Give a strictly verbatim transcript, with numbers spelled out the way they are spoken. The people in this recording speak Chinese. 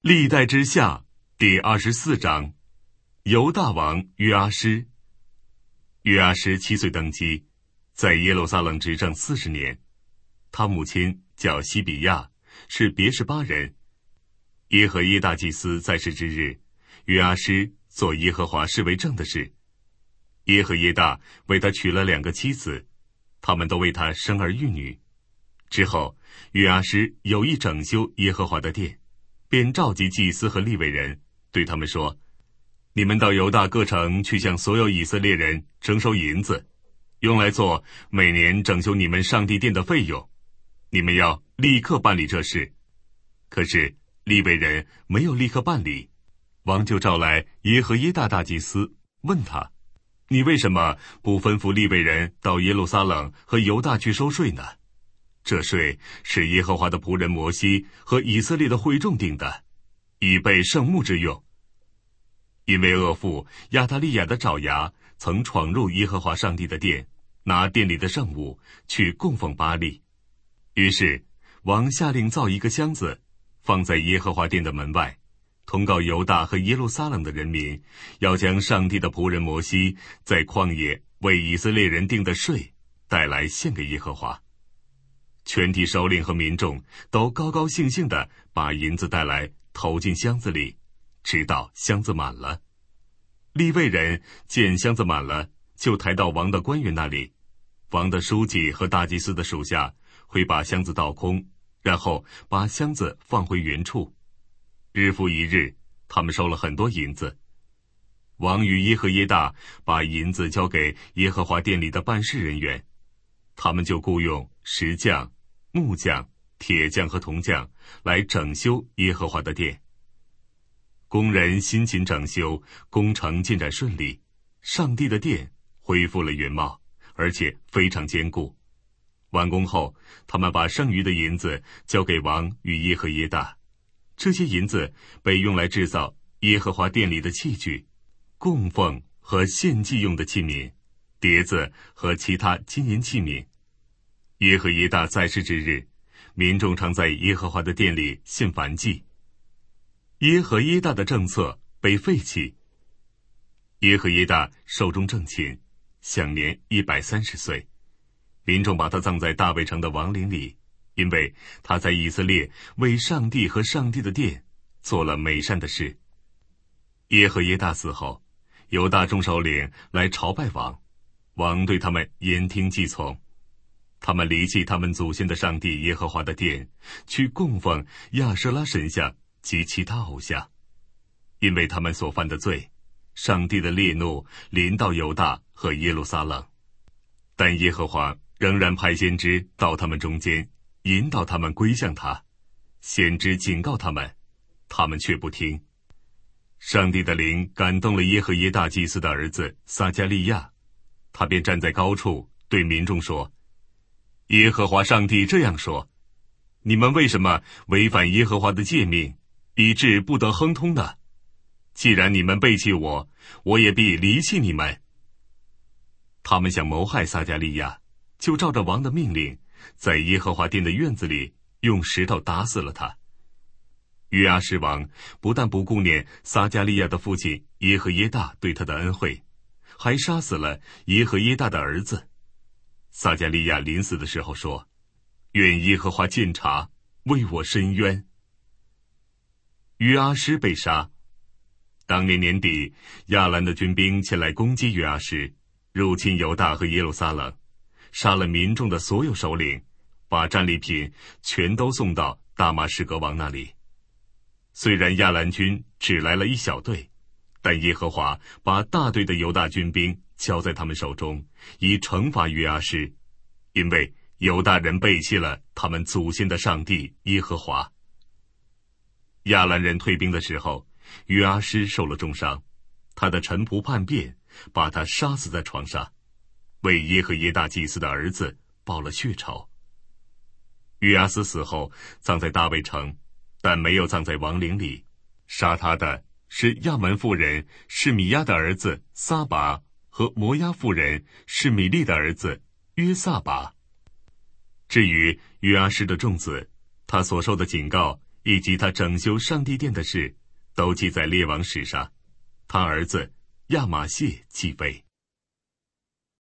历代之下第二十四章，犹大王约阿施。约阿施七岁登基，在耶路撒冷执政四十年。他母亲叫西比亚，是别是巴人。耶和耶大祭司在世之日，约阿施做耶和华视为正的事。耶和耶大为他娶了两个妻子，他们都为他生儿育女。之后，约阿施有意整修耶和华的殿，便召集祭司和利未人，对他们说：你们到犹大各城去向所有以色列人征收银子，用来做每年整修你们上帝殿的费用。你们要立刻办理这事。可是利未人没有立刻办理，王就召来耶和耶大大祭司，问他：你为什么不吩咐利未人到耶路撒冷和犹大去收税呢？这税是耶和华的仆人摩西和以色列的会众定的，以备圣幕之用。因为恶妇亚他利亚的爪牙曾闯入耶和华上帝的殿，拿殿里的圣物去供奉巴力。于是王下令造一个箱子，放在耶和华殿的门外，通告犹大和耶路撒冷的人民，要将上帝的仆人摩西在旷野为以色列人定的税带来献给耶和华。全体首领和民众都高高兴兴地把银子带来，投进箱子里，直到箱子满了。利未人见箱子满了，就抬到王的官员那里。王的书记和大祭司的属下会把箱子倒空，然后把箱子放回原处。日复一日，他们收了很多银子。王与耶和耶大把银子交给耶和华殿里的办事人员，他们就雇用石匠、木匠、铁匠和铜匠来整修耶和华的殿。工人辛勤整修，工程进展顺利，上帝的殿恢复了原貌，而且非常坚固。完工后，他们把剩余的银子交给王与耶和耶大。这些银子被用来制造耶和华殿里的器具，供奉和献祭用的器皿，碟子和其他金银器皿。耶和耶大在世之日，民众常在耶和华的殿里献燔祭。耶和耶大的政策被废弃。耶和耶大寿终正寝，享年一百三十岁。民众把他葬在大卫城的王陵里，因为他在以色列为上帝和上帝的殿做了美善的事。耶和耶大死后，犹大众首领来朝拜王，王对他们言听计从。他们离弃他们祖先的上帝耶和华的殿，去供奉亚舍拉神像及其他偶像。因为他们所犯的罪，上帝的烈怒临到犹大和耶路撒冷。但耶和华仍然派先知到他们中间，引导他们归向他。先知警告他们，他们却不听。上帝的灵感动了耶和耶大祭司的儿子撒迦利亚，他便站在高处对民众说：耶和华上帝这样说，你们为什么违反耶和华的诫命，以致不得亨通呢？既然你们背弃我，我也必离弃你们。他们想谋害撒迦利亚，就照着王的命令，在耶和华殿的院子里用石头打死了他。约阿施王不但不顾念撒迦利亚的父亲耶和耶大对他的恩惠，还杀死了耶和耶大的儿子。撒迦利亚临死的时候说：愿耶和华鉴察，为我伸冤。约阿施被杀。当年年底，亚兰的军兵前来攻击约阿施，入侵犹大和耶路撒冷，杀了民众的所有首领，把战利品全都送到大马士革王那里。虽然亚兰军只来了一小队，但耶和华把大队的犹大军兵交在他们手中，以惩罚约阿施，因为犹大人背弃了他们祖先的上帝耶和华。亚兰人退兵的时候，约阿施受了重伤，他的臣仆叛变，把他杀死在床上，为耶和耶大祭司的儿子报了血仇。约阿斯死后葬在大卫城，但没有葬在王陵里。杀他的是亚门妇人示米亚的儿子撒拔和摩押妇人示米利的儿子约撒拔。至于约阿施的众子，他所受的警告以及他整修上帝殿的事，都记在列王史上。他儿子亚玛谢继位。